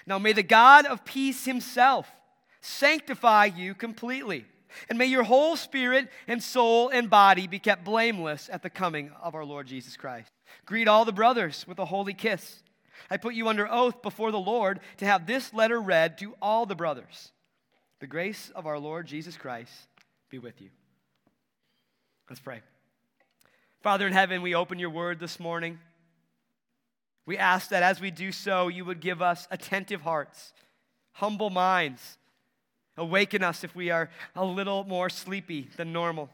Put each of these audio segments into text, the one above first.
Now may the God of peace himself sanctify you completely, and may your whole spirit and soul and body be kept blameless at the coming of our Lord Jesus Christ. Greet all the brothers with a holy kiss. I put you under oath before the Lord to have this letter read to all the brothers. The grace of our Lord Jesus Christ be with you. Let's pray. Father in heaven, we open your word this morning. We ask that as we do so, you would give us attentive hearts, humble minds. Awaken us if we are a little more sleepy than normal.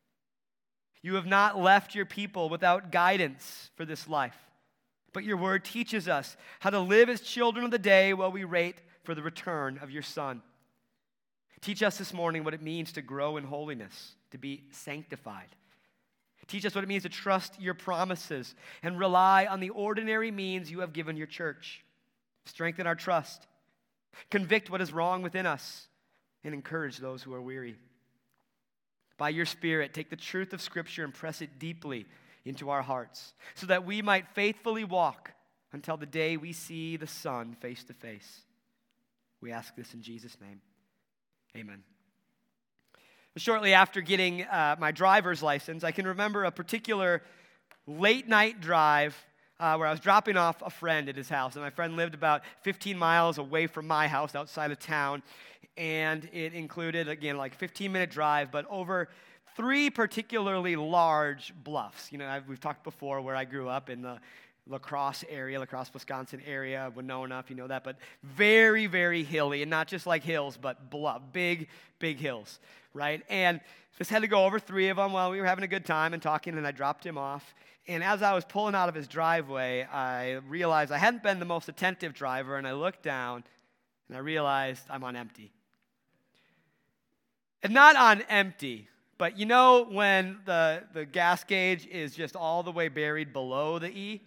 You have not left your people without guidance for this life, but your word teaches us how to live as children of the day while we wait for the return of your Son. Teach us this morning what it means to grow in holiness, to be sanctified. Teach us what it means to trust your promises and rely on the ordinary means you have given your church. Strengthen our trust. Convict what is wrong within us and encourage those who are weary. By your Spirit, take the truth of Scripture and press it deeply into our hearts so that we might faithfully walk until the day we see the Son face to face. We ask this in Jesus' name. Amen. Shortly after getting my driver's license, I can remember a particular late-night drive where I was dropping off a friend at his house. And my friend lived about 15 miles away from my house outside of town. And it included, again, like a 15-minute drive, but over 3 particularly large bluffs. You know, we've talked before where I grew up in the La Crosse area, La Crosse, Wisconsin area, Winona, if you know that, but very, very hilly, and not just like hills, but bluff, big, big hills, right? And just had to go over 3 of them while we were having a good time and talking, and I dropped him off. And as I was pulling out of his driveway, I realized I hadn't been the most attentive driver, and I looked down, and I realized I'm on empty. And not on empty, but you know when the gas gauge is just all the way buried below the E?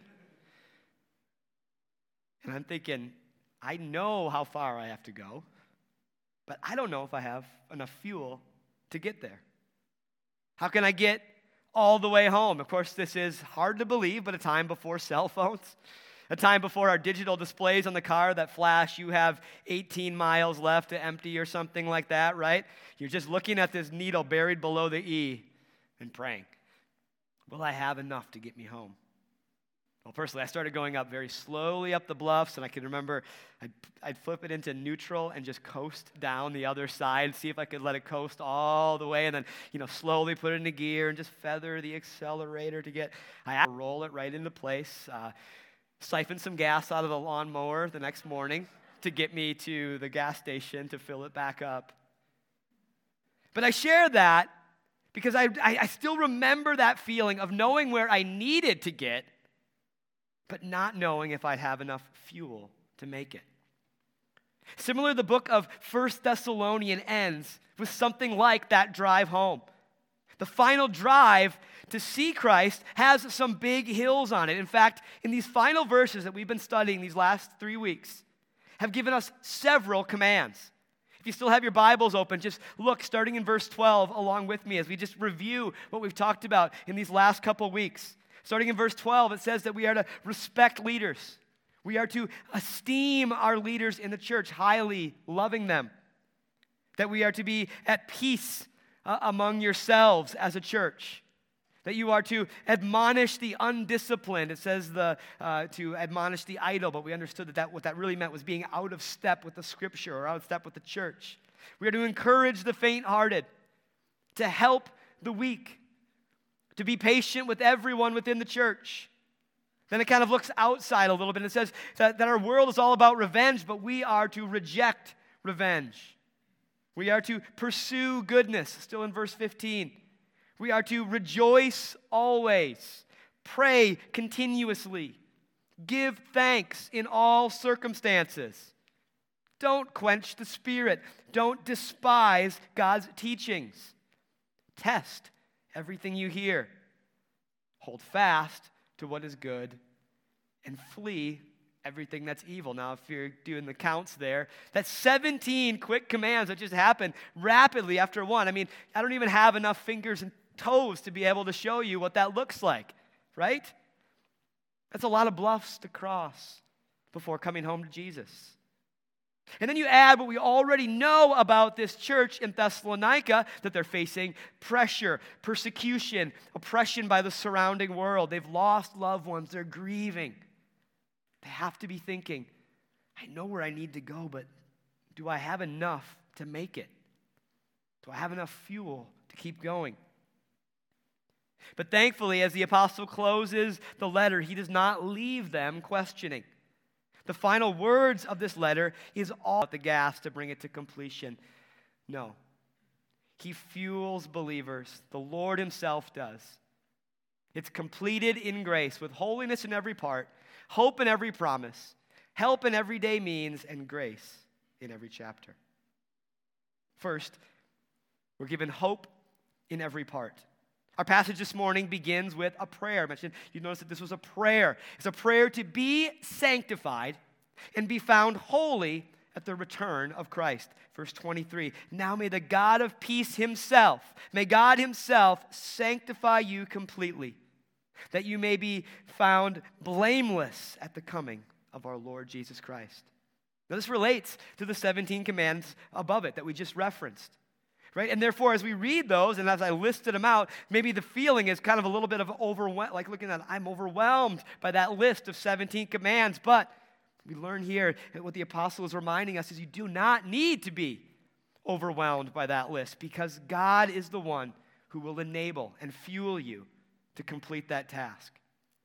And I'm thinking, I know how far I have to go, but I don't know if I have enough fuel to get there. How can I get all the way home? Of course, this is hard to believe, but a time before cell phones, a time before our digital displays on the car that flash, you have 18 miles left to empty or something like that, right? You're just looking at this needle buried below the E and praying, will I have enough to get me home? Well, personally, I started going up very slowly up the bluffs, and I can remember I'd flip it into neutral and just coast down the other side, see if I could let it coast all the way, and then, slowly put it into gear and just feather the accelerator I had to roll it right into place, siphon some gas out of the lawnmower the next morning to get me to the gas station to fill it back up. But I share that because I still remember that feeling of knowing where I needed to get, but not knowing if I'd have enough fuel to make it. Similar, the book of 1 Thessalonians ends with something like that drive home. The final drive to see Christ has some big hills on it. In fact, in these final verses that we've been studying these last 3 weeks, have given us several commands. If you still have your Bibles open, just look, starting in verse 12, along with me as we just review what we've talked about in these last couple weeks. Starting in verse 12, it says that we are to respect leaders. We are to esteem our leaders in the church, highly loving them. That we are to be at peace among yourselves as a church. That you are to admonish the undisciplined. It says to admonish the idle, but we understood that what that really meant was being out of step with the Scripture or out of step with the church. We are to encourage the faint-hearted, to help the weak, to be patient with everyone within the church. Then it kind of looks outside a little bit. It says that our world is all about revenge, but we are to reject revenge. We are to pursue goodness, still in verse 15. We are to rejoice always, pray continuously, give thanks in all circumstances. Don't quench the Spirit. Don't despise God's teachings. Test everything you hear. Hold fast to what is good and flee everything that's evil. Now, if you're doing the counts there, that's 17 quick commands that just happen rapidly after one. I mean, I don't even have enough fingers and toes to be able to show you what that looks like, right? That's a lot of bluffs to cross before coming home to Jesus. And then you add what we already know about this church in Thessalonica, that they're facing pressure, persecution, oppression by the surrounding world. They've lost loved ones. They're grieving. They have to be thinking, I know where I need to go, but do I have enough to make it? Do I have enough fuel to keep going? But thankfully, as the apostle closes the letter, he does not leave them questioning. The final words of this letter is all at the gas to bring it to completion. No. He fuels believers. The Lord himself does. It's completed in grace with holiness in every part, hope in every promise, help in everyday means, and grace in every chapter. First, we're given hope in every part. Our passage this morning begins with a prayer. I mentioned, you notice that this was a prayer. It's a prayer to be sanctified and be found holy at the return of Christ. Verse 23, now may the God of peace himself, may God himself sanctify you completely, that you may be found blameless at the coming of our Lord Jesus Christ. Now this relates to the 17 commands above it that we just referenced. Right? And therefore, as we read those, and as I listed them out, maybe the feeling is kind of a little bit of overwhelmed, like looking at, I'm overwhelmed by that list of 17 commands. But we learn here that what the apostle is reminding us is you do not need to be overwhelmed by that list, because God is the one who will enable and fuel you to complete that task.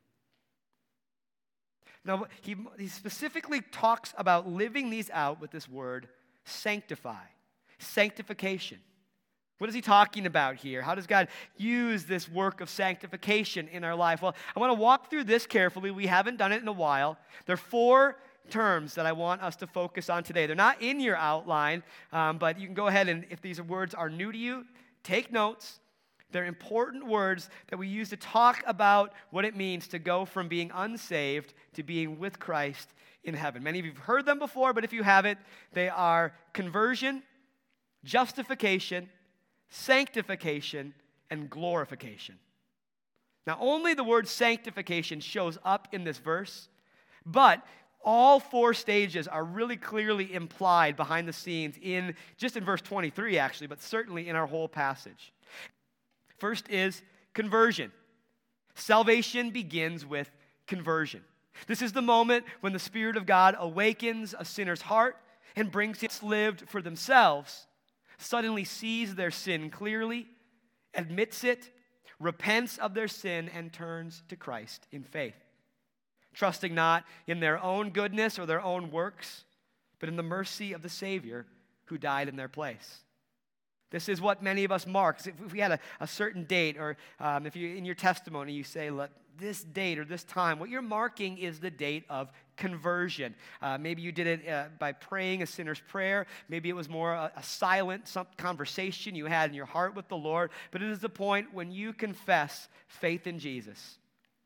Now, he specifically talks about living these out with this word, sanctify, sanctification. What is he talking about here? How does God use this work of sanctification in our life? Well, I want to walk through this carefully. We haven't done it in a while. There are 4 terms that I want us to focus on today. They're not in your outline, but you can go ahead and, if these words are new to you, take notes. They're important words that we use to talk about what it means to go from being unsaved to being with Christ in heaven. Many of you have heard them before, but if you haven't, they are conversion, justification, sanctification, and glorification. Now, only the word sanctification shows up in this verse, but all 4 stages are really clearly implied behind the scenes in verse 23, actually, but certainly in our whole passage. First is conversion. Salvation begins with conversion. This is the moment when the Spirit of God awakens a sinner's heart and brings it lived for themselves, suddenly sees their sin clearly, admits it, repents of their sin, and turns to Christ in faith, trusting not in their own goodness or their own works, but in the mercy of the Savior who died in their place. This is what many of us mark. If we had a certain date, or if you in your testimony you say, look, this date or this time, what you're marking is the date of conversion. Maybe you did it by praying a sinner's prayer. Maybe it was more a silent conversation you had in your heart with the Lord. But it is the point when you confess faith in Jesus.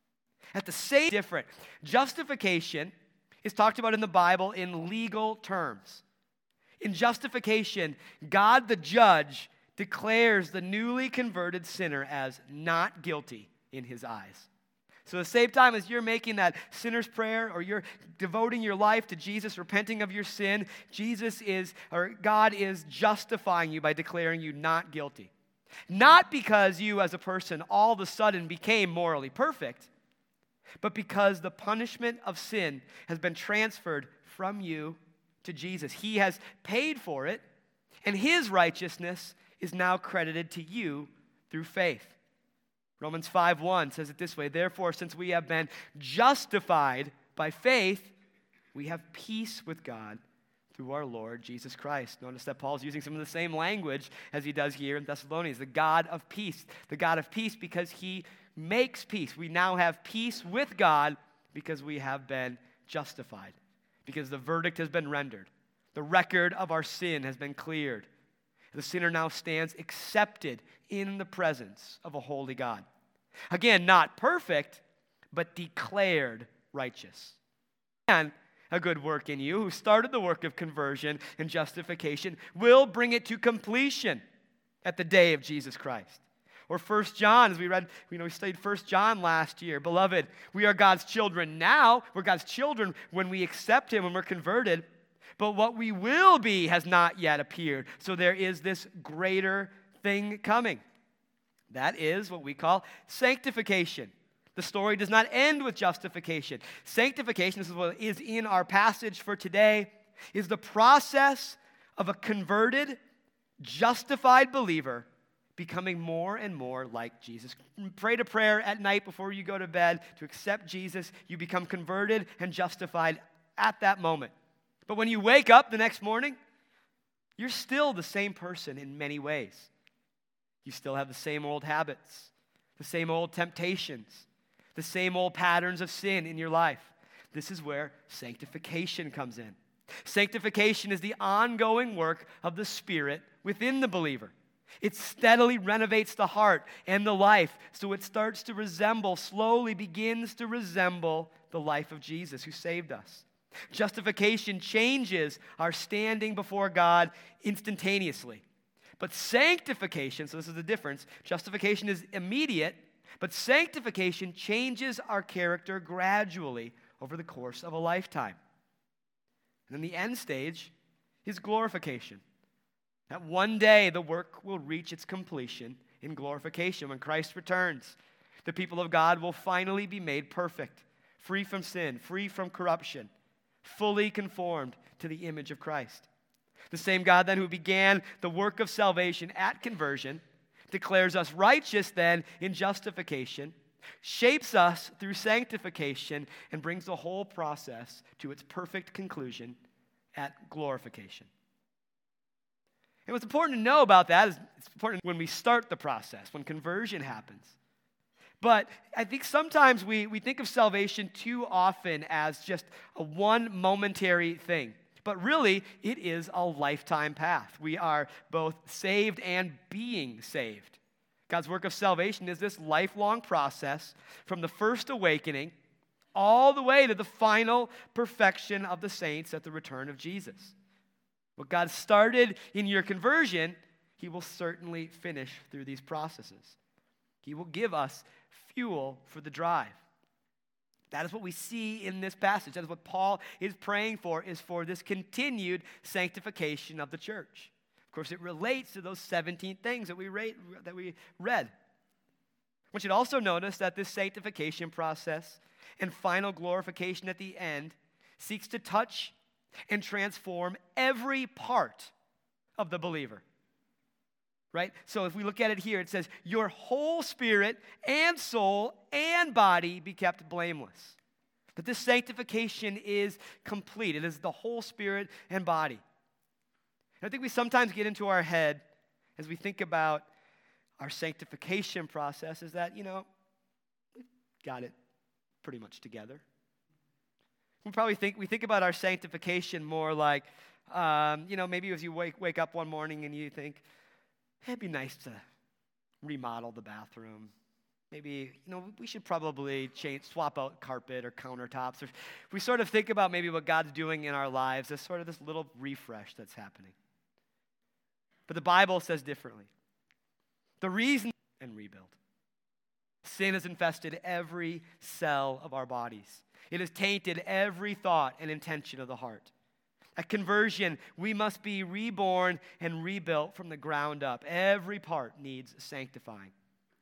At the same different, justification is talked about in the Bible in legal terms. In justification, God the judge declares the newly converted sinner as not guilty in his eyes. So at the same time as you're making that sinner's prayer, or you're devoting your life to Jesus, repenting of your sin, God is justifying you by declaring you not guilty. Not because you as a person all of a sudden became morally perfect, but because the punishment of sin has been transferred from you to Jesus. He has paid for it, and his righteousness is now credited to you through faith. Romans 5:1 says it this way, therefore, since we have been justified by faith, we have peace with God through our Lord Jesus Christ. Notice that Paul's using some of the same language as he does here in Thessalonians, the God of peace. The God of peace because he makes peace. We now have peace with God because we have been justified, because the verdict has been rendered. The record of our sin has been cleared. The sinner now stands accepted in the presence of a holy God. Again, not perfect, but declared righteous. And a good work in you, who started the work of conversion and justification, will bring it to completion at the day of Jesus Christ. Or 1 John, as we read, we studied 1 John last year. Beloved, we are God's children now. We're God's children when we accept him, when we're converted. but what we will be has not yet appeared. So there is this greater thing coming. That is what we call sanctification. The story does not end with justification. Sanctification, this is what is in our passage for today, is the process of a converted, justified believer becoming more and more like Jesus. Pray a prayer at night before you go to bed to accept Jesus. You become converted and justified at that moment. But when you wake up the next morning, you're still the same person in many ways. You still have the same old habits, the same old temptations, the same old patterns of sin in your life. This is where sanctification comes in. Sanctification is the ongoing work of the Spirit within the believer. It steadily renovates the heart and the life so it starts to resemble, slowly begins to resemble the life of Jesus who saved us. Justification changes our standing before God instantaneously. But sanctification, so this is the difference, justification is immediate, but sanctification changes our character gradually over the course of a lifetime. And then the end stage is glorification. That one day the work will reach its completion in glorification when Christ returns. The people of God will finally be made perfect, free from sin, free from corruption, fully conformed to the image of Christ. The same God then who began the work of salvation at conversion declares us righteous then in justification, shapes us through sanctification, and brings the whole process to its perfect conclusion at glorification. And what's important to know about that is it's important when we start the process, when conversion happens. But I think sometimes we think of salvation too often as just a one momentary thing. But really, it is a lifetime path. We are both saved and being saved. God's work of salvation is this lifelong process from the first awakening all the way to the final perfection of the saints at the return of Jesus. What God started in your conversion, He will certainly finish through these processes. He will give us fuel for the drive. That is what we see in this passage. That is what Paul is praying for, is for this continued sanctification of the church. Of course, it relates to those 17 things that we read. I want you to also notice that this sanctification process and final glorification at the end seeks to touch and transform every part of the believer. Right? So if we look at it here, it says, your whole spirit and soul and body be kept blameless. That this sanctification is complete. It is the whole spirit and body. And I think we sometimes get into our head as we think about our sanctification process is that, we've got it pretty much together. We think about our sanctification more like, maybe as you wake up one morning and you think, it'd be nice to remodel the bathroom. Maybe, we should probably swap out carpet or countertops. Or we sort of think about maybe what God's doing in our lives as sort of this little refresh that's happening. But the Bible says differently. The reason and rebuild. Sin has infested every cell of our bodies. It has tainted every thought and intention of the heart. At conversion, we must be reborn and rebuilt from the ground up. Every part needs sanctifying.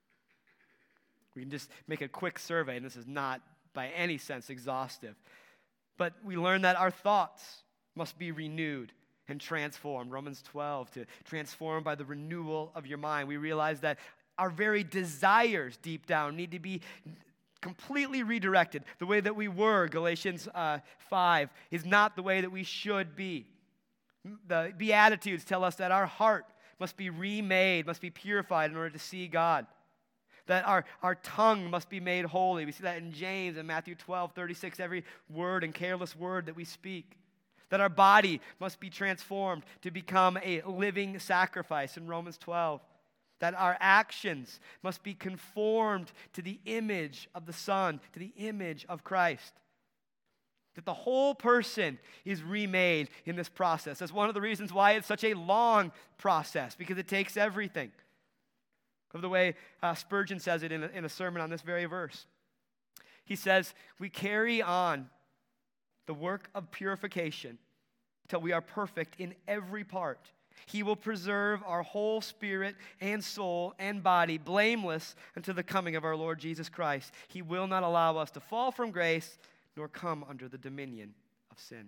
We can just make a quick survey, and this is not by any sense exhaustive. But we learn that our thoughts must be renewed and transformed. Romans 12, to transform by the renewal of your mind. We realize that our very desires deep down need to be completely redirected. The way that we were, Galatians 5, is not the way that we should be. The Beatitudes tell us that our heart must be remade, must be purified in order to see God. That our tongue must be made holy. We see that in James and Matthew 12:36, every word and careless word that we speak. That our body must be transformed to become a living sacrifice in Romans 12. That our actions must be conformed to the image of the Son, to the image of Christ. That the whole person is remade in this process. That's one of the reasons why it's such a long process, because it takes everything. Of the way Spurgeon says it in a sermon on this very verse. He says, we carry on the work of purification till we are perfect in every part. He will preserve our whole spirit and soul and body blameless until the coming of our Lord Jesus Christ. He will not allow us to fall from grace nor come under the dominion of sin.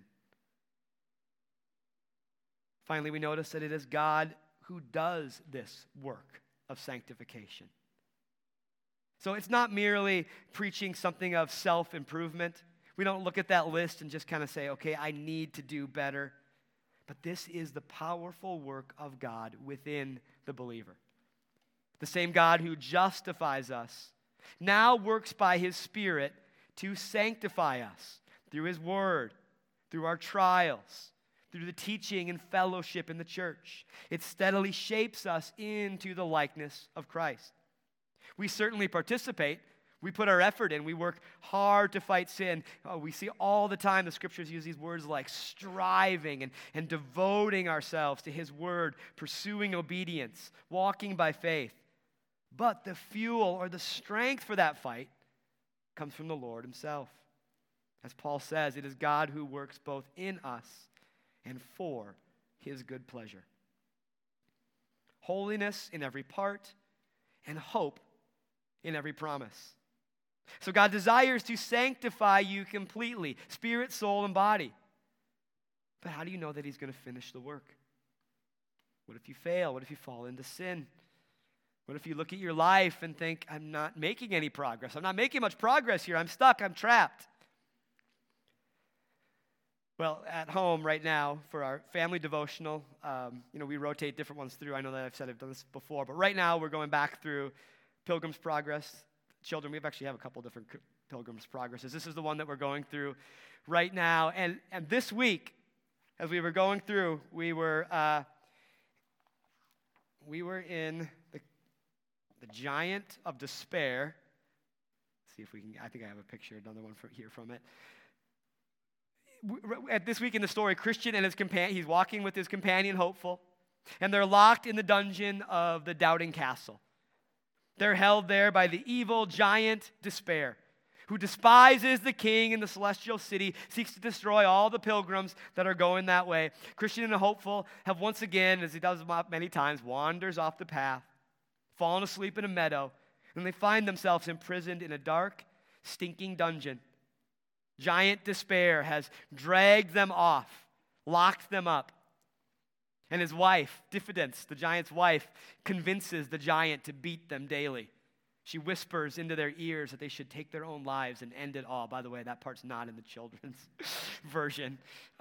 Finally, we notice that it is God who does this work of sanctification. So it's not merely preaching something of self-improvement. We don't look at that list and just kind of say, okay, I need to do better. But this is the powerful work of God within the believer. The same God who justifies us now works by his Spirit to sanctify us through his word, through our trials, through the teaching and fellowship in the church. It steadily shapes us into the likeness of Christ. We certainly participate. We put our effort in. We work hard to fight sin. We see all the time the scriptures use these words like striving and devoting ourselves to his word, pursuing obedience, walking by faith. But the fuel or the strength for that fight comes from the Lord himself. As Paul says, it is God who works both in us and for his good pleasure. Holiness in every part and hope in every promise. So God desires to sanctify you completely, spirit, soul, and body. But how do you know that he's going to finish the work? What if you fail? What if you fall into sin? What if you look at your life and think, I'm not making any progress. I'm not making much progress here. I'm stuck. I'm trapped. Well, at home right now for our family devotional, we rotate different ones through. I know that I've done this before, but right now we're going back through Pilgrim's Progress. Children, we actually have a couple different Pilgrim's Progresses. This is the one that we're going through right now. And this week, as we were going through, we were in the Giant of Despair. Let's see if we can. I think I have a picture, another one here from it. At this week in the story, Christian and his companion, he's walking with his companion, Hopeful, and they're locked in the dungeon of the Doubting Castle. They're held there by the evil giant Despair, who despises the king in the celestial city, seeks to destroy all the pilgrims that are going that way. Christian and Hopeful have once again, as he does many times, wanders off the path, fallen asleep in a meadow, and they find themselves imprisoned in a dark, stinking dungeon. Giant Despair has dragged them off, locked them up. And his wife, Diffidence, the giant's wife, convinces the giant to beat them daily. She whispers into their ears that they should take their own lives and end it all. By the way, that part's not in the children's version.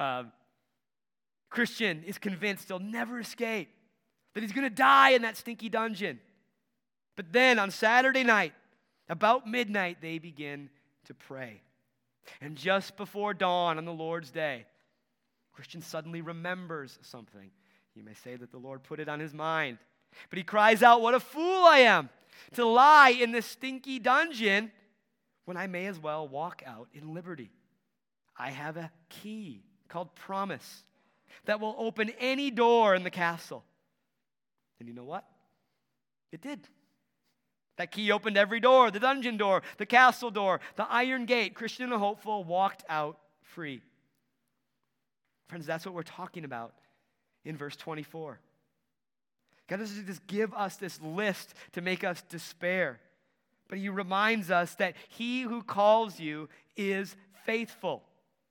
Christian is convinced he'll never escape, that he's going to die in that stinky dungeon. But then on Saturday night, about midnight, they begin to pray. And just before dawn on the Lord's day, Christian suddenly remembers something. You may say that the Lord put it on his mind. But he cries out, "What a fool I am to lie in this stinky dungeon when I may as well walk out in liberty. I have a key called promise that will open any door in the castle." And you know what? It did. That key opened every door, the dungeon door, the castle door, the iron gate. Christian and Hopeful walked out free. Friends, that's what we're talking about in verse 24. God doesn't just give us this list to make us despair, but he reminds us that he who calls you is faithful.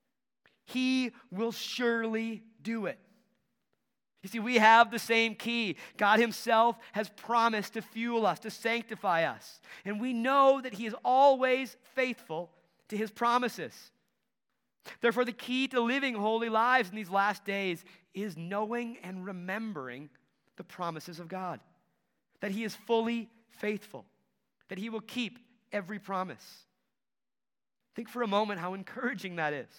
He will surely do it. You see, we have the same key. God himself has promised to fuel us, to sanctify us. And we know that he is always faithful to his promises. Therefore, the key to living holy lives in these last days is knowing and remembering the promises of God. That he is fully faithful. That he will keep every promise. Think for a moment how encouraging that is.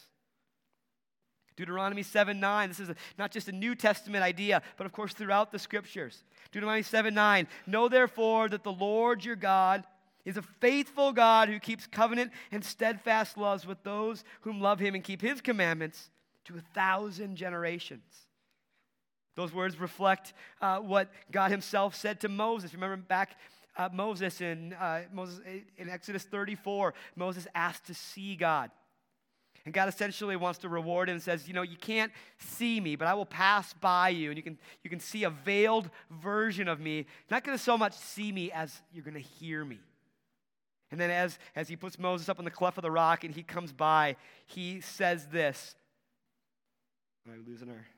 Deuteronomy 7:9, this is not just a New Testament idea, but of course throughout the Scriptures. Deuteronomy 7:9, know therefore that the Lord your God is a faithful God who keeps covenant and steadfast loves with those whom love him and keep his commandments to 1,000 generations. Those words reflect what God himself said to Moses. Remember back Moses in Exodus 34, Moses asked to see God. And God essentially wants to reward it and says, you can't see me, but I will pass by you. And you can see a veiled version of me. You're not going to so much see me as you're going to hear me. And then as he puts Moses up on the cleft of the rock and he comes by, he says this. Am I losing her?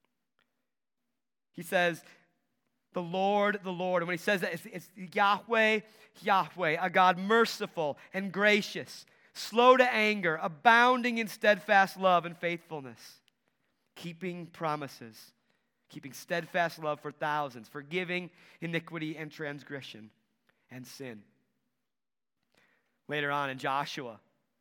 He says, the Lord. And when he says that, it's Yahweh, a God merciful and gracious, slow to anger, abounding in steadfast love and faithfulness, keeping promises, keeping steadfast love for thousands, forgiving iniquity and transgression and sin. Later on in Joshua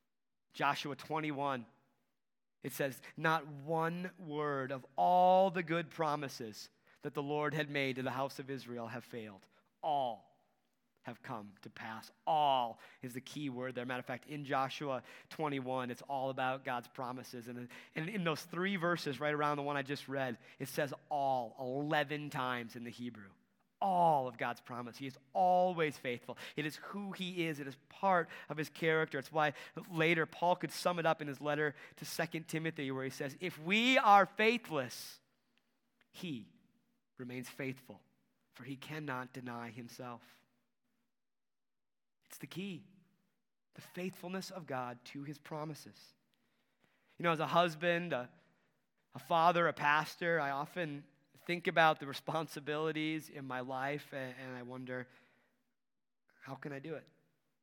21, it says, not one word of all the good promises that the Lord had made to the house of Israel have failed. All have come to pass. All is the key word there. Matter of fact, in Joshua 21, it's all about God's promises. And in those 3 verses, right around the one I just read, it says all 11 times in the Hebrew. All of God's promise. He is always faithful. It is who he is. It is part of his character. It's why later Paul could sum it up in his letter to 2 Timothy where he says, if we are faithless, he remains faithful, for he cannot deny himself. It's the key, the faithfulness of God to his promises. As a husband, a father, a pastor, I often think about the responsibilities in my life, and I wonder, how can I do it?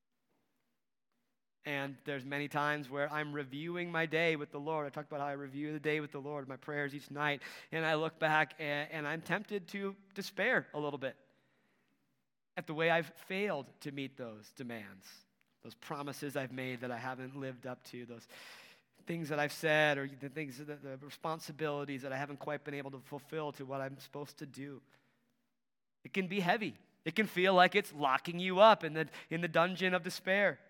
And there's many times where I'm reviewing my day with the Lord. I talk about how I review the day with the Lord, my prayers each night, and I look back, and I'm tempted to despair a little bit at the way I've failed to meet those demands, those promises I've made that I haven't lived up to, those things that I've said, or the responsibilities that I haven't quite been able to fulfill to what I'm supposed to do. It can be heavy. It can feel like it's locking you up in the dungeon of despair.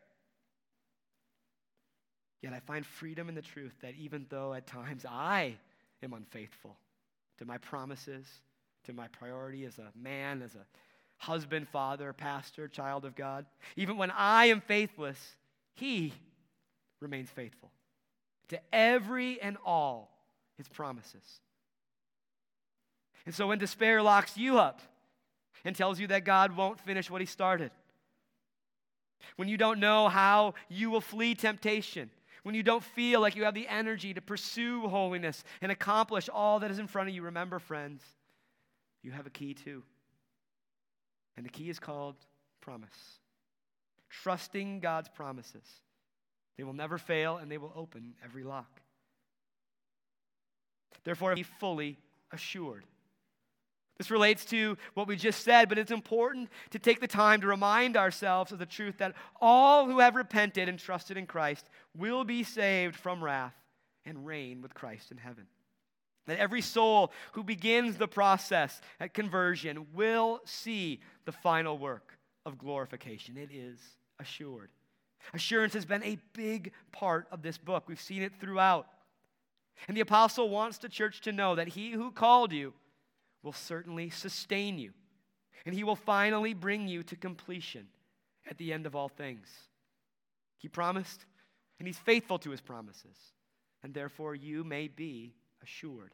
Yet I find freedom in the truth that even though at times I am unfaithful to my promises, to my priority as a man, as a husband, father, pastor, child of God, even when I am faithless, he remains faithful to every and all his promises. And so when despair locks you up and tells you that God won't finish what he started, when you don't know how you will flee temptation, when you don't feel like you have the energy to pursue holiness and accomplish all that is in front of you, remember, friends, you have a key too. And the key is called promise. Trusting God's promises. They will never fail, and they will open every lock. Therefore, be fully assured. This relates to what we just said, but it's important to take the time to remind ourselves of the truth that all who have repented and trusted in Christ will be saved from wrath and reign with Christ in heaven. That every soul who begins the process at conversion will see the final work of glorification. It is assured. Assurance has been a big part of this book. We've seen it throughout. And the apostle wants the church to know that he who called you will certainly sustain you. And he will finally bring you to completion at the end of all things. He promised, and he's faithful to his promises. And therefore you may be assured.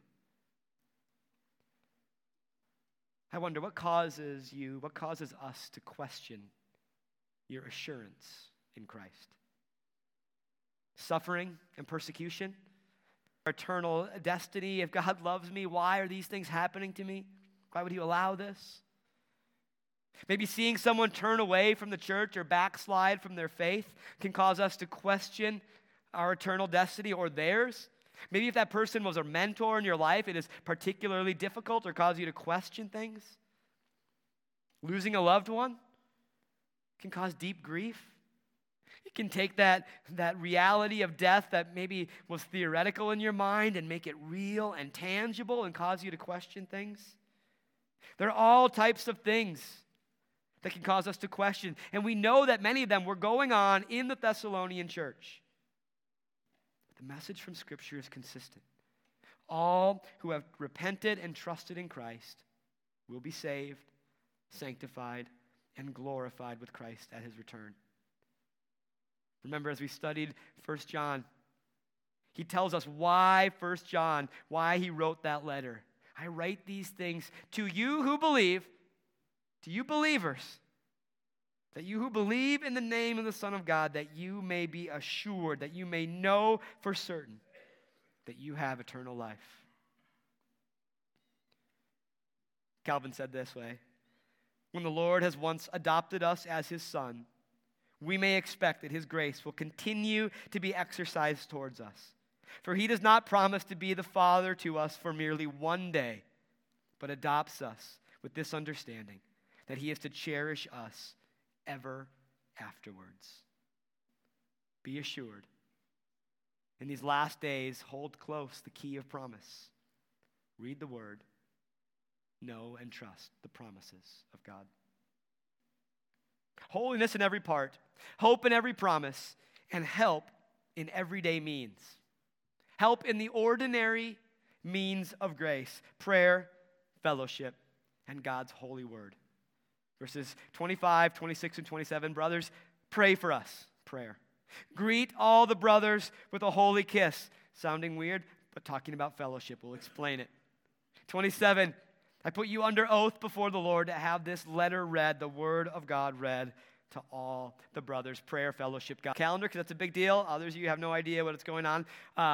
I wonder, what causes us to question your assurance in Christ? Suffering and persecution? Eternal destiny? If God loves me, why are these things happening to me? Why would he allow this? Maybe seeing someone turn away from the church or backslide from their faith can cause us to question our eternal destiny or theirs. Maybe if that person was a mentor in your life, it is particularly difficult or cause you to question things. Losing a loved one can cause deep grief. It can take that reality of death that maybe was theoretical in your mind and make it real and tangible and cause you to question things. There are all types of things that can cause us to question. And we know that many of them were going on in the Thessalonian church. The message from Scripture is consistent. All who have repented and trusted in Christ will be saved, sanctified, and glorified with Christ at his return. Remember, as we studied 1 John, He tells us why 1 John, why he wrote that letter. I write these things to you who believe, to you believers, that you who believe in the name of the Son of God, that you may be assured, that you may know for certain that you have eternal life. Calvin said this way, when the Lord has once adopted us as his son, we may expect that his grace will continue to be exercised towards us. For he does not promise to be the Father to us for merely one day, but adopts us with this understanding, that he is to cherish us ever afterwards. Be assured. In these last days, hold close the key of promise. Read the word. Know and trust the promises of God. Holiness in every part, hope in every promise, and help in everyday means. Help in the ordinary means of grace, prayer, fellowship, and God's holy word. Verses 25, 26, and 27, brothers, pray for us, prayer. Greet all the brothers with a holy kiss. Sounding weird, but talking about fellowship. We'll explain it. 27, I put you under oath before the Lord to have this letter read, the word of God read to all the brothers. Prayer, fellowship, God. Calendar, because that's a big deal. Others of you have no idea what's going on.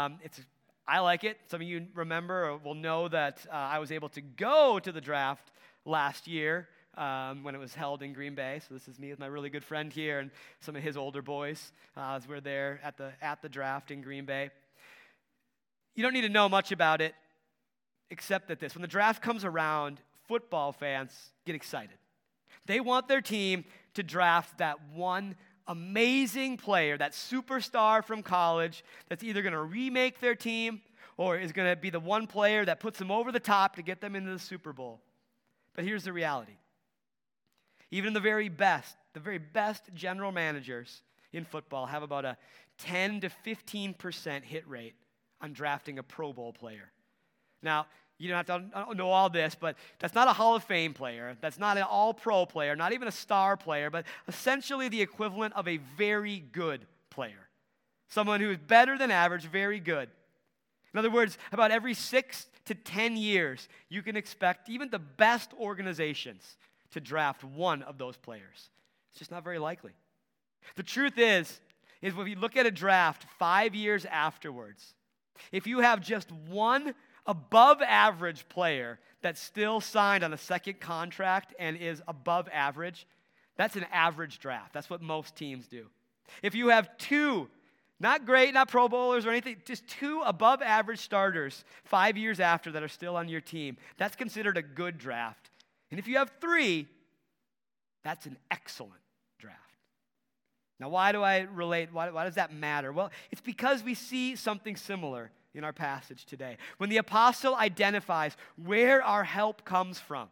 I like it. Some of you remember or will know that I was able to go to the draft last year when it was held in Green Bay. So this is me with my really good friend here and some of his older boys as we're there at the draft in Green Bay. You don't need to know much about it except that when the draft comes around, football fans get excited. They want their team to draft that one amazing player, that superstar from college that's either going to remake their team or is going to be the one player that puts them over the top to get them into the Super Bowl. But here's the reality. Even the very best general managers in football have about a 10 to 15% hit rate on drafting a Pro Bowl player. Now, you don't have to know all this, but that's not a Hall of Fame player. That's not an all-pro player, not even a star player, but essentially the equivalent of a very good player. Someone who is better than average, very good. In other words, about every 6 to 10 years, you can expect even the best organizations to draft one of those players. It's just not very likely. The truth is if you look at a draft 5 years afterwards, if you have just one above average player that's still signed on a second contract and is above average, that's an average draft. That's what most teams do. If you have two, not great, not Pro Bowlers or anything, just two above average starters 5 years after that are still on your team, that's considered a good draft. And if you have three, that's an excellent draft. Now, why do I relate? Why does that matter? Well, it's because we see something similar in our passage today. When the apostle identifies where our help comes from,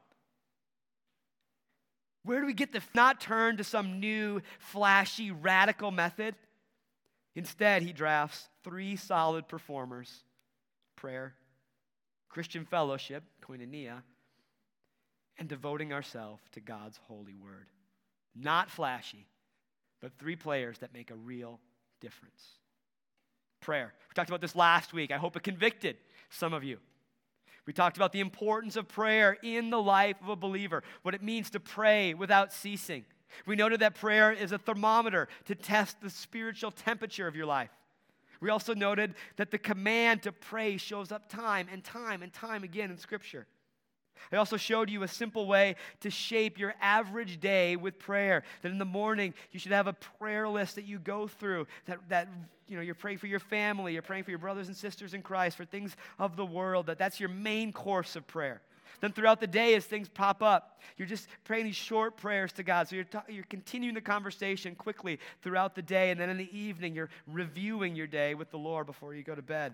where do we get not turn to some new, flashy, radical method? Instead, he drafts three solid performers: prayer, Christian fellowship, koinonia, and devoting ourselves to God's holy word. Not flashy, but three players that make a real difference. Prayer. We talked about this last week. I hope it convicted some of you. We talked about the importance of prayer in the life of a believer, what it means to pray without ceasing. We noted that prayer is a thermometer to test the spiritual temperature of your life. We also noted that the command to pray shows up time and time and time again in Scripture. I also showed you a simple way to shape your average day with prayer. That in the morning, you should have a prayer list that you go through. That you're praying for your family, you're praying for your brothers and sisters in Christ, for things of the world. That's your main course of prayer. Then throughout the day, as things pop up, you're just praying these short prayers to God. So you're continuing the conversation quickly throughout the day. And then in the evening, you're reviewing your day with the Lord before you go to bed.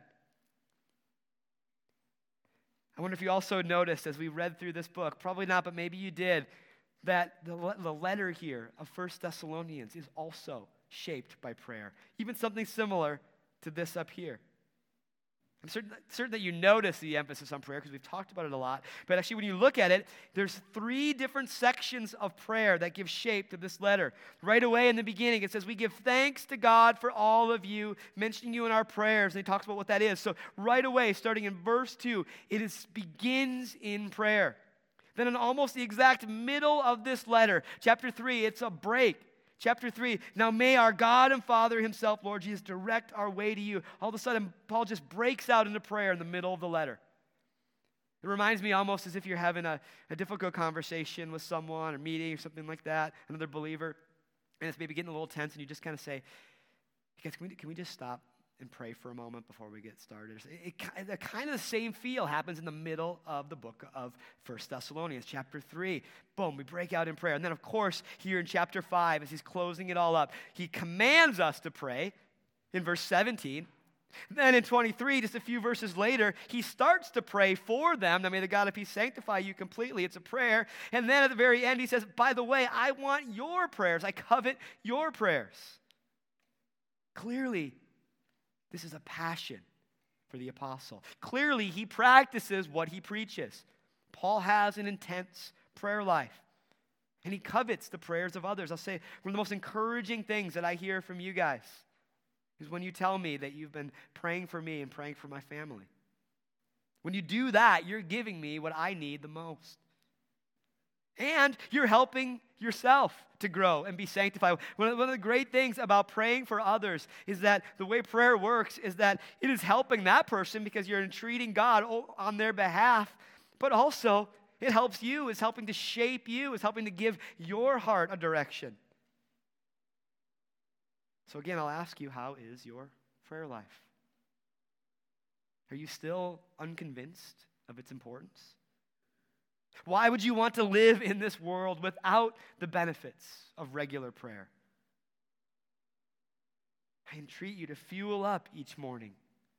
I wonder if you also noticed as we read through this book, probably not, but maybe you did, that the letter here of 1 Thessalonians is also shaped by prayer. Even something similar to this up here. I'm certain that you notice the emphasis on prayer because we've talked about it a lot. But actually, when you look at it, there's 3 different sections of prayer that give shape to this letter. Right away in the beginning, it says, we give thanks to God for all of you, mentioning you in our prayers. And he talks about what that is. So right away, starting in verse 2, begins in prayer. Then in almost the exact middle of this letter, chapter 3, it's a break. Chapter 3, now may our God and Father himself, Lord Jesus, direct our way to you. All of a sudden, Paul just breaks out into prayer in the middle of the letter. It reminds me almost as if you're having a difficult conversation with someone or meeting or something like that, another believer, and it's maybe getting a little tense, and you just kind of say, guys, can we just stop and pray for a moment before we get started? The kind of the same feel happens in the middle of the book of 1 Thessalonians, chapter 3. Boom, we break out in prayer. And then, of course, here in chapter 5, as he's closing it all up, he commands us to pray in verse 17. Then in 23, just a few verses later, he starts to pray for them. Now may the God of peace sanctify you completely. It's a prayer. And then at the very end, he says, by the way, I want your prayers. I covet your prayers. Clearly, this is a passion for the apostle. Clearly, he practices what he preaches. Paul has an intense prayer life, and he covets the prayers of others. I'll say one of the most encouraging things that I hear from you guys is when you tell me that you've been praying for me and praying for my family. When you do that, you're giving me what I need the most. And you're helping yourself to grow and be sanctified. One of the great things about praying for others is that the way prayer works is that it is helping that person because you're entreating God on their behalf, but also it helps you, it's helping to shape you, it's helping to give your heart a direction. So again, I'll ask you, how is your prayer life? Are you still unconvinced of its importance? Why would you want to live in this world without the benefits of regular prayer? I entreat you to fuel up each morning.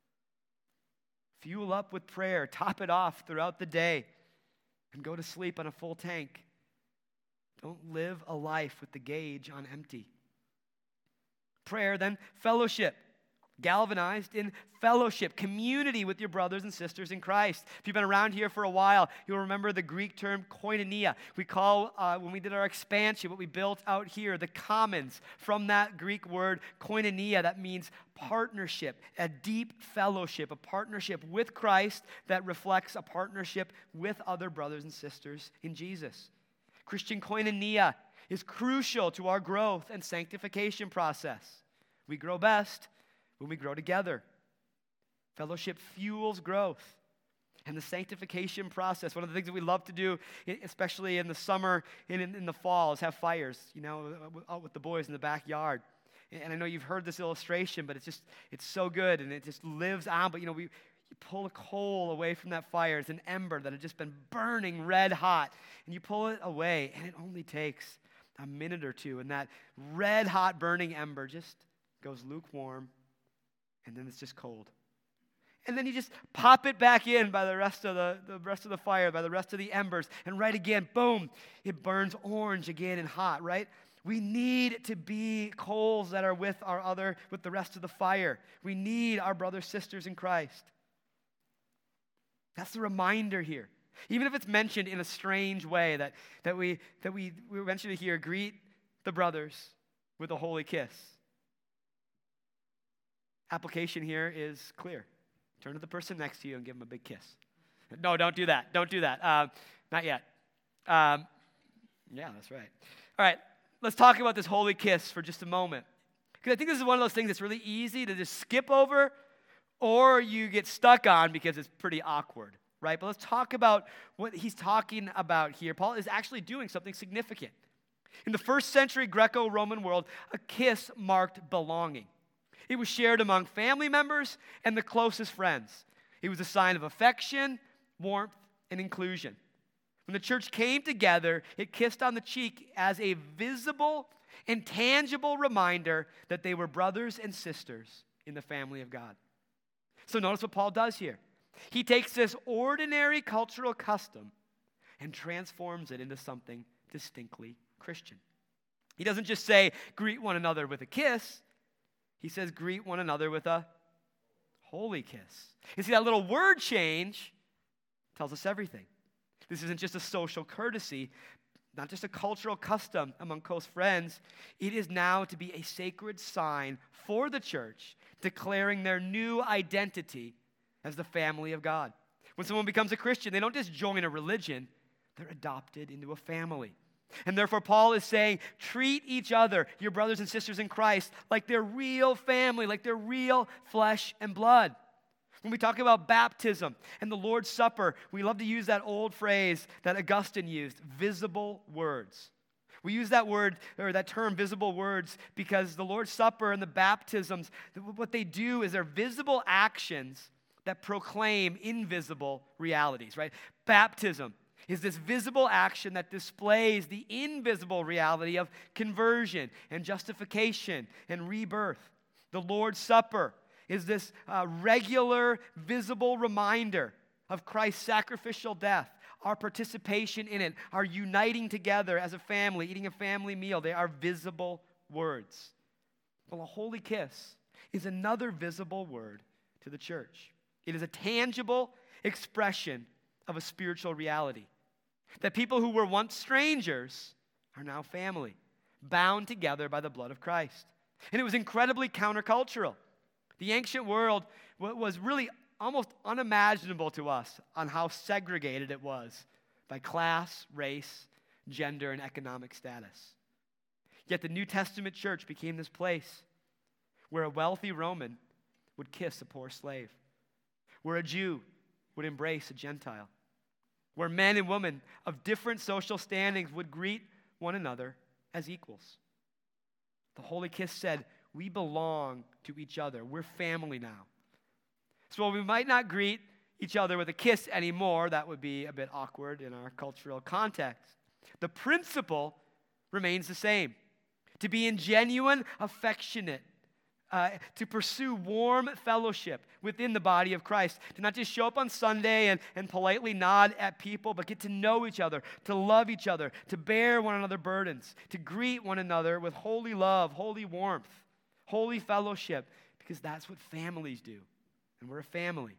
Fuel up with prayer. Top it off throughout the day. And go to sleep on a full tank. Don't live a life with the gauge on empty. Prayer, then fellowship. Galvanized in fellowship, community with your brothers and sisters in Christ. If you've been around here for a while, you'll remember the Greek term koinonia. We call, when we did our expansion, what we built out here, the commons, from that Greek word koinonia, that means partnership, a deep fellowship, a partnership with Christ that reflects a partnership with other brothers and sisters in Jesus. Christian koinonia is crucial to our growth and sanctification process. We grow best when we grow together. Fellowship fuels growth. And the sanctification process, one of the things that we love to do, especially in the summer and in the fall, is have fires, out with the boys in the backyard. And I know you've heard this illustration, but it's so good, and it just lives on. But, you pull a coal away from that fire. It's an ember that had just been burning red hot. And you pull it away, and it only takes a minute or two. And that red hot burning ember just goes lukewarm. And then it's just cold. And then you just pop it back in by the rest of the fire, by the rest of the embers, and right again, boom, it burns orange again and hot, right? We need to be coals that are with the rest of the fire. We need our brothers, sisters in Christ. That's the reminder here. Even if it's mentioned in a strange way that we mentioned it here, greet the brothers with a holy kiss. Application here is clear. Turn to the person next to you and give them a big kiss. No, don't do that. Don't do that. Not yet. Yeah, that's right. All right, let's talk about this holy kiss for just a moment. Because I think this is one of those things that's really easy to just skip over, or you get stuck on because it's pretty awkward, right? But let's talk about what he's talking about here. Paul is actually doing something significant. In the first century Greco-Roman world, a kiss marked belonging. It was shared among family members and the closest friends. It was a sign of affection, warmth, and inclusion. When the church came together, it kissed on the cheek as a visible and tangible reminder that they were brothers and sisters in the family of God. So notice what Paul does here. He takes this ordinary cultural custom and transforms it into something distinctly Christian. He doesn't just say, greet one another with a kiss. He says, greet one another with a Holy kiss. You see, that little word change tells us everything. This isn't just a social courtesy, not just a cultural custom among close friends. It is now to be a sacred sign for the church, declaring their new identity as the family of God. When someone becomes a Christian, they don't just join a religion, they're adopted into a family. And therefore, Paul is saying, treat each other, your brothers and sisters in Christ, like they're real family, like they're real flesh and blood. When we talk about baptism and the Lord's Supper, we love to use that old phrase that Augustine used, visible words. We use that word, or that term, visible words, because the Lord's Supper and the baptisms, what they do is they're visible actions that proclaim invisible realities, right? Baptism is this visible action that displays the invisible reality of conversion and justification and rebirth. The Lord's Supper is this regular, visible reminder of Christ's sacrificial death, our participation in it, our uniting together as a family, eating a family meal. They are visible words. Well, a holy kiss is another visible word to the church. It is a tangible expression of a spiritual reality. That people who were once strangers are now family, bound together by the blood of Christ. And it was incredibly countercultural. The ancient world was really almost unimaginable to us on how segregated it was by class, race, gender, and economic status. Yet the New Testament church became this place where a wealthy Roman would kiss a poor slave, where a Jew would embrace a Gentile, where men and women of different social standings would greet one another as equals. The holy kiss said, we belong to each other. We're family now. So while we might not greet each other with a kiss anymore, that would be a bit awkward in our cultural context, the principle remains the same. To be in genuine, affectionate, to pursue warm fellowship within the body of Christ, to not just show up on Sunday and politely nod at people, but get to know each other, to love each other, to bear one another's burdens, to greet one another with holy love, holy warmth, holy fellowship, because that's what families do, and we're a family.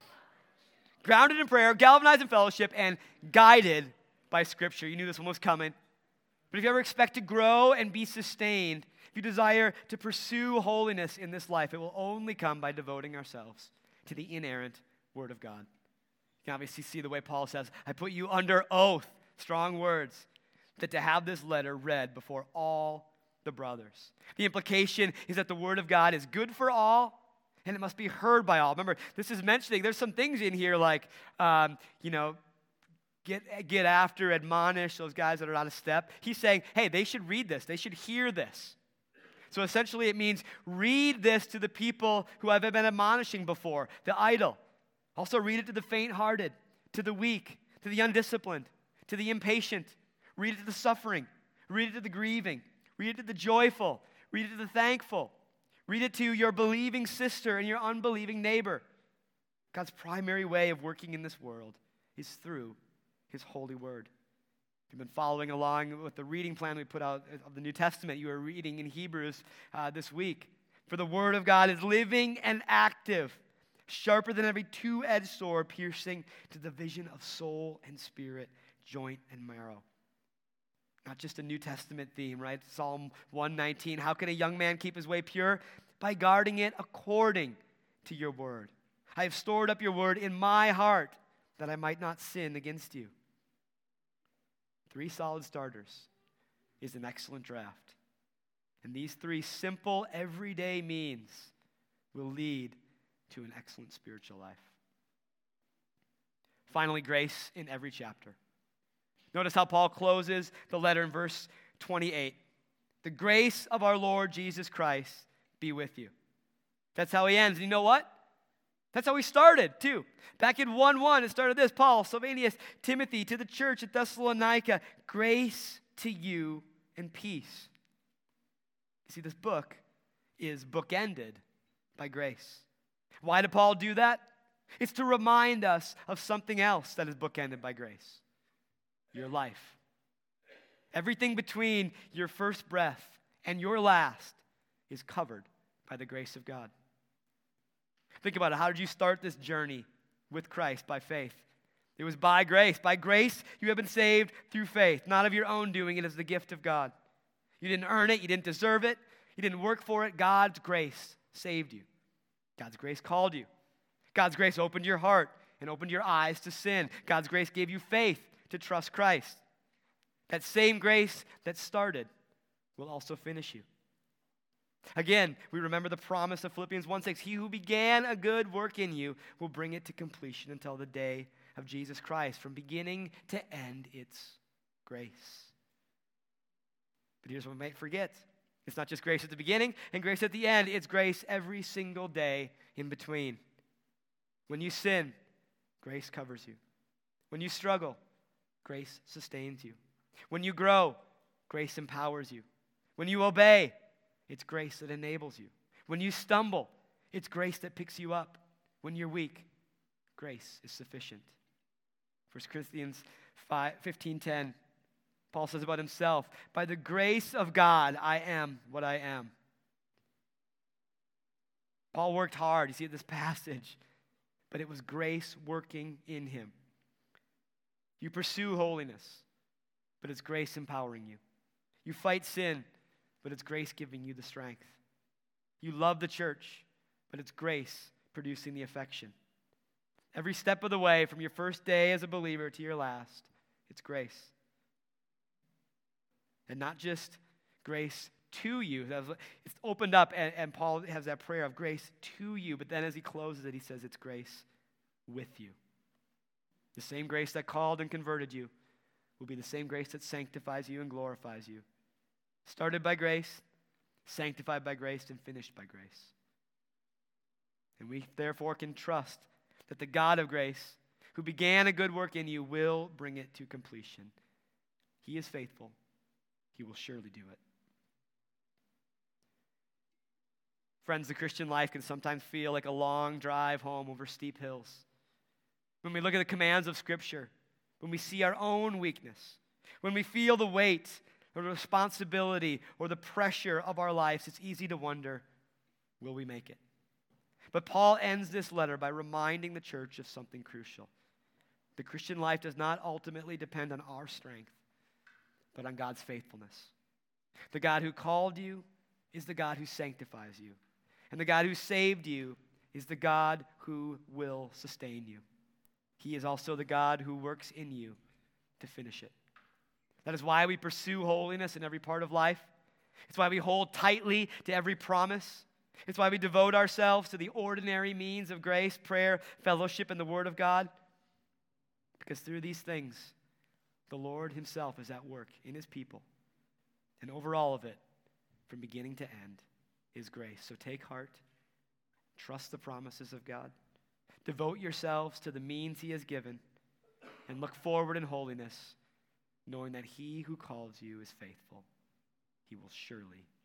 Grounded in prayer, galvanized in fellowship, and guided by Scripture. You knew this one was coming. But if you ever expect to grow and be sustained, if you desire to pursue holiness in this life, it will only come by devoting ourselves to the inerrant Word of God. You can obviously see the way Paul says, I put you under oath, strong words, that to have this letter read before all the brothers. The implication is that the Word of God is good for all, and it must be heard by all. Remember, this is mentioning, there's some things in here like, get after, admonish those guys that are out of step. He's saying, hey, they should read this. They should hear this. So essentially it means read this to the people who have been admonishing before, the idle. Also read it to the faint-hearted, to the weak, to the undisciplined, to the impatient. Read it to the suffering. Read it to the grieving. Read it to the joyful. Read it to the thankful. Read it to your believing sister and your unbelieving neighbor. God's primary way of working in this world is through His holy word. If you've been following along with the reading plan we put out of the New Testament, you are reading in Hebrews this week. For the word of God is living and active, sharper than every two-edged sword, piercing to the division of soul and spirit, joint and marrow. Not just a New Testament theme, right? Psalm 119, how can a young man keep his way pure? By guarding it according to your word. I have stored up your word in my heart that I might not sin against you. 3 solid starters is an excellent draft. And these 3 simple, everyday means will lead to an excellent spiritual life. Finally, grace in every chapter. Notice how Paul closes the letter in verse 28. The grace of our Lord Jesus Christ be with you. That's how he ends. And you know what? That's how we started, too. Back in 1:1, it started this. Paul, Silvanus, Timothy, to the church at Thessalonica, grace to you and peace. You see, this book is bookended by grace. Why did Paul do that? It's to remind us of something else that is bookended by grace. Your life. Everything between your first breath and your last is covered by the grace of God. Think about it. How did you start this journey with Christ? By faith. It was by grace. By grace, you have been saved through faith, not of your own doing. It is the gift of God. You didn't earn it. You didn't deserve it. You didn't work for it. God's grace saved you. God's grace called you. God's grace opened your heart and opened your eyes to sin. God's grace gave you faith to trust Christ. That same grace that started will also finish you. Again, we remember the promise of Philippians 1:6. He who began a good work in you will bring it to completion until the day of Jesus Christ. From beginning to end, it's grace. But here's what we might forget. It's not just grace at the beginning and grace at the end. It's grace every single day in between. When you sin, grace covers you. When you struggle, grace sustains you. When you grow, grace empowers you. When you obey, it's grace that enables you. When you stumble, it's grace that picks you up. When you're weak, grace is sufficient. 1 Corinthians 15:10, Paul says about himself, by the grace of God, I am what I am. Paul worked hard. You see this passage. But it was grace working in him. You pursue holiness, but it's grace empowering you. You fight sin, but it's grace giving you the strength. You love the church, but it's grace producing the affection. Every step of the way, from your first day as a believer to your last, it's grace. And not just grace to you. It's opened up, and Paul has that prayer of grace to you, but then as he closes it, he says it's grace with you. The same grace that called and converted you will be the same grace that sanctifies you and glorifies you. Started by grace, sanctified by grace, and finished by grace. And we therefore can trust that the God of grace, who began a good work in you, will bring it to completion. He is faithful. He will surely do it. Friends, the Christian life can sometimes feel like a long drive home over steep hills. When we look at the commands of Scripture, when we see our own weakness, when we feel the weight or the responsibility or the pressure of our lives, it's easy to wonder, will we make it? But Paul ends this letter by reminding the church of something crucial. The Christian life does not ultimately depend on our strength, but on God's faithfulness. The God who called you is the God who sanctifies you. And the God who saved you is the God who will sustain you. He is also the God who works in you to finish it. That is why we pursue holiness in every part of life. It's why we hold tightly to every promise. It's why we devote ourselves to the ordinary means of grace, prayer, fellowship, and the Word of God. Because through these things, the Lord himself is at work in his people. And over all of it, from beginning to end, is grace. So take heart. Trust the promises of God. Devote yourselves to the means he has given. And look forward in holiness, knowing that he who calls you is faithful. He will surely